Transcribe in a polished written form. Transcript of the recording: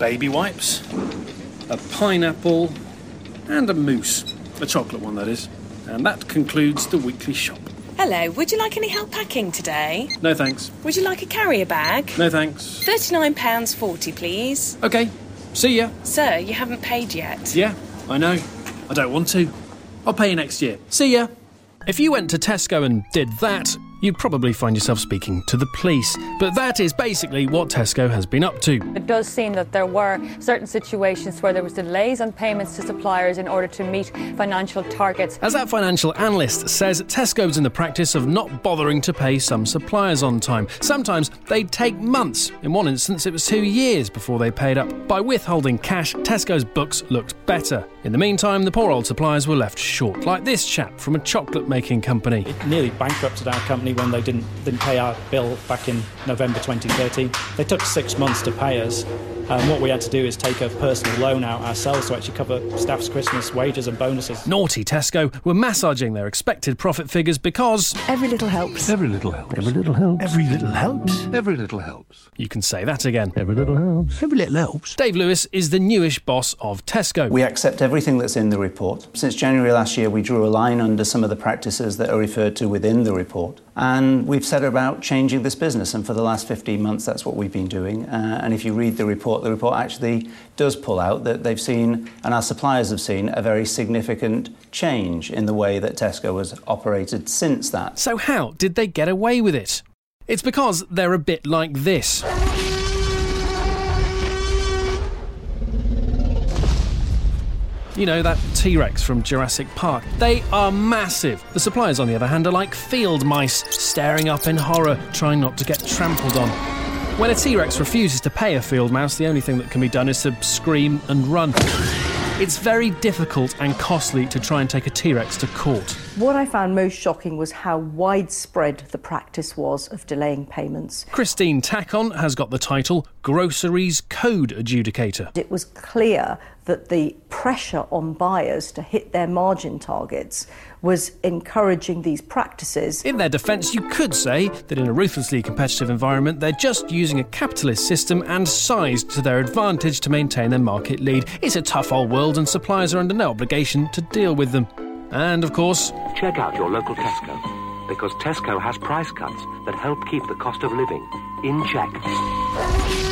baby wipes, a pineapple, and a mousse. A chocolate one, that is. And that concludes the weekly shop. Hello, would you like any help packing today? No thanks. Would you like a carrier bag? No thanks. £39.40, please. OK, see ya. Sir, you haven't paid yet. Yeah, I know. I don't want to. I'll pay you next year. See ya. If you went to Tesco and did that, you'd probably find yourself speaking to the police. But that is basically what Tesco has been up to. It does seem that there were certain situations where there was delays on payments to suppliers in order to meet financial targets. As that financial analyst says, Tesco's in the practice of not bothering to pay some suppliers on time. Sometimes they'd take months. In one instance, it was 2 years before they paid up. By withholding cash, Tesco's books looked better. In the meantime, the poor old suppliers were left short, like this chap from a chocolate-making company. It nearly bankrupted our company when they didn't pay our bill back in November 2013. They took 6 months to pay us. And what we had to do is take a personal loan out ourselves to actually cover staff's Christmas wages and bonuses. Naughty Tesco were massaging their expected profit figures because... Every little helps. Every little helps. Every little helps. Every little helps. Every little helps. You can say that again. Every little helps. Every little helps. Dave Lewis is the newish boss of Tesco. We accept everything that's in the report. Since January last year, we drew a line under some of the practices that are referred to within the report. And we've set about changing this business. And for the last 15 months, that's what we've been doing. And if you read the report actually does pull out that they've seen, and our suppliers have seen, a very significant change in the way that Tesco has operated since that. So how did they get away with it? It's because they're a bit like this. You know, that T-Rex from Jurassic Park. They are massive. The suppliers, on the other hand, are like field mice, staring up in horror, trying not to get trampled on. When a T-Rex refuses to pay a field mouse, the only thing that can be done is to scream and run. It's very difficult and costly to try and take a T-Rex to court. What I found most shocking was how widespread the practice was of delaying payments. Christine Tackon has got the title Groceries Code Adjudicator. It was clear that the pressure on buyers to hit their margin targets was encouraging these practices. In their defence, you could say that in a ruthlessly competitive environment, they're just using a capitalist system and size to their advantage to maintain their market lead. It's a tough old world and suppliers are under no obligation to deal with them. And, of course... Check out your local Tesco, because Tesco has price cuts that help keep the cost of living in check.